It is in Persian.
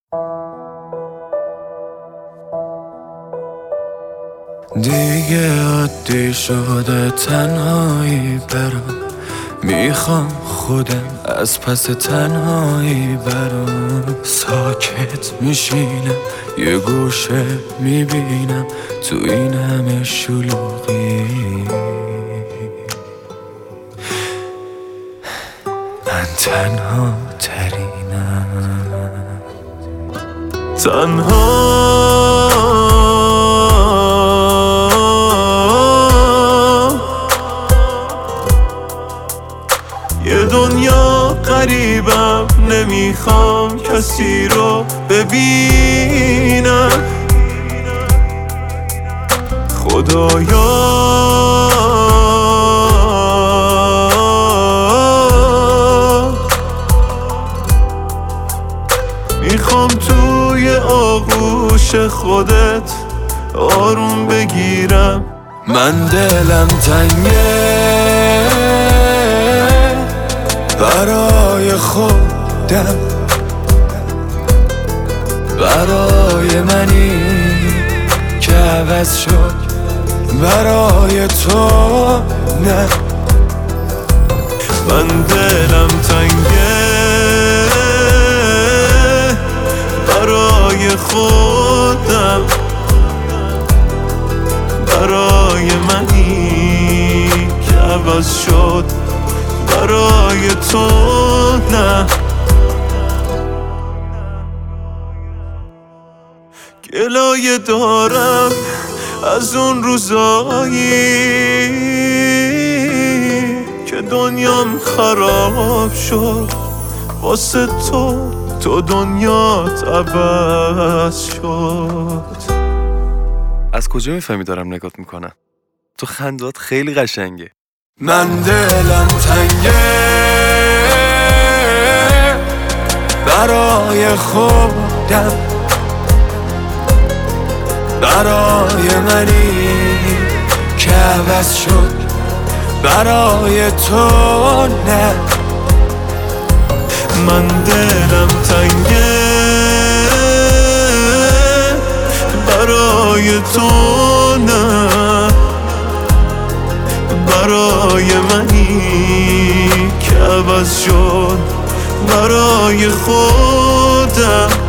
دیگه عادی شده تنهایی برام، میخوام خودم از پس تنهایی برام. ساکت میشینم یه گوشه میبینم تو این همه شلوغی من تنها ترینم. یه دنیا غریبم، نمیخوام کسی رو ببینم. خدایا میخوام توی آغوش خودت آروم بگیرم. من دلم تنگه برای خودم، برای منی که عوض شد، برای تو نه. من دلم تنگه برای خودم، برای منی که عوض شد، برای تو نه. گلایه دارم از اون روزایی که دنیام خراب شد واسه تو دنیات عوض شد. از کجا میفهمی دارم نگات میکنم؟ تو خندات خیلی قشنگه. من دلم تنگه برای خودم، برای منی که عوض شد، برای تو نه. من دلم تنگه برای تو نه، برای منی که عوض شد، برای خودم.